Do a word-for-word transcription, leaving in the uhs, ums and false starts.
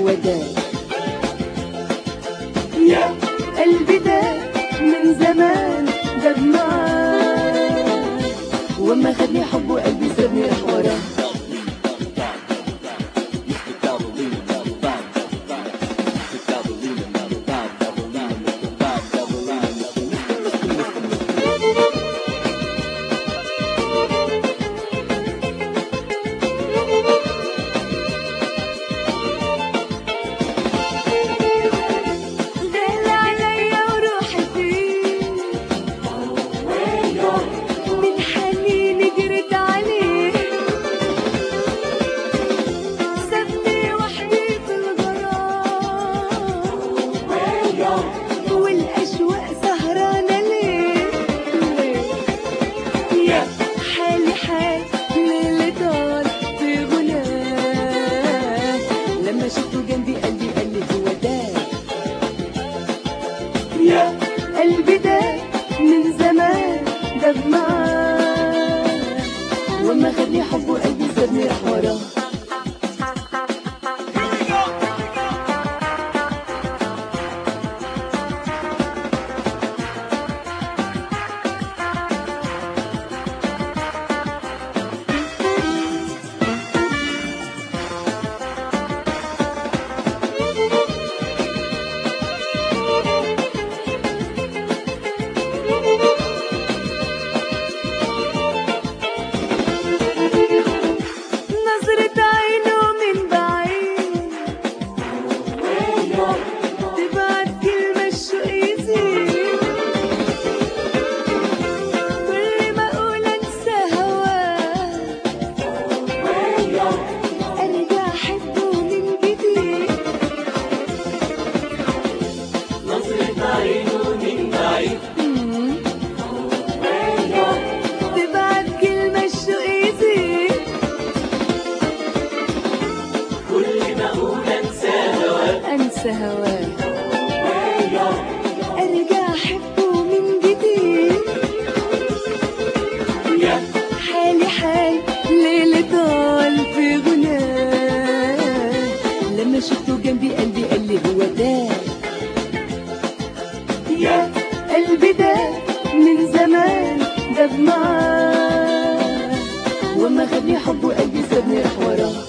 هو ده. يا قلبي ده من زمان جاب معاه، وما خدني حبه قلبي سابني راح وراه. والأشواق سهرانة ليه يا حالي حال ليلة طال في غناه، لما شفته جنبي قلبي قال لي هو ده. يا قلبي ده من زمان داب معاه، وما خدني حبه قلبي سابني راح وراه. انسى هواه ارجع احبه من جديد، يا حالي حال ليلة طال في غناه، لما شفته جنبي قلبي قال لي هو ده. يا قلبي ده من زمان داب معاه، وما خدني حبه قلبي سابني راح وراه.